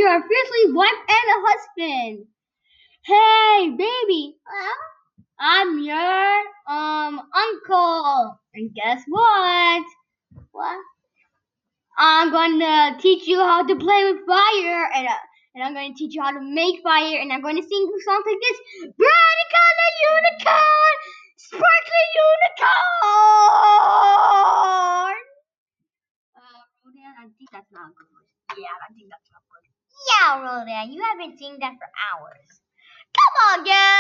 your fiercely wife and a husband. Hey, baby. I'm your uncle. And guess what? What? I'm gonna teach you how to play with fire, and I'm gonna teach you how to make fire, and I'm gonna sing songs like this: Bright color unicorn, sparkly unicorn. Rodan, I think that's not good. Yeah, I think that's not good. Yeah, Rodan, you haven't seen that for hours. Come on, girl.